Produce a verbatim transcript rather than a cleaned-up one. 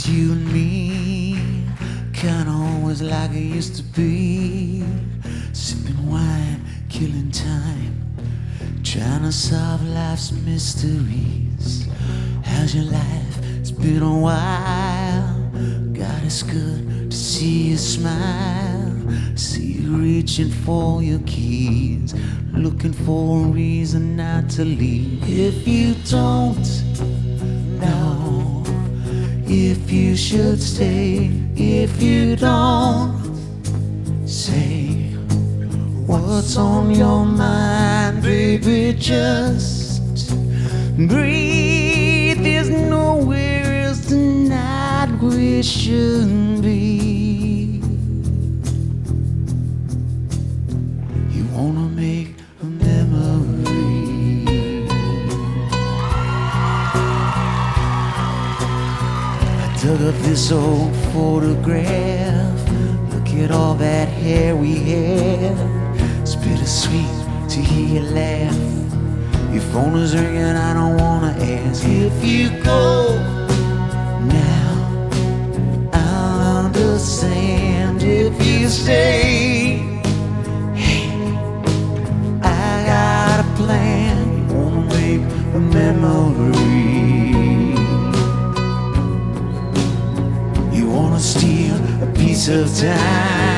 Just you and me, kinda always like it used to be. Sipping wine, killing time, trying to solve life's mysteries. How's your life? It's been a while. God, it's good to see you smile. See you reaching for your keys, looking for a reason not to leave. If you don't know if you should stay, if you don't say what's on your mind, baby, just breathe. There's nowhere else tonight we should be. You wanna make a memory. I dug up this old photograph. Look at all that hair we had. It's bittersweet to hear you laugh. Your phone is ringing, I don't wanna ask. If you go now, I'll understand. If you stay, hey, I got a plan. You wanna make a memory. You wanna steal a piece of time.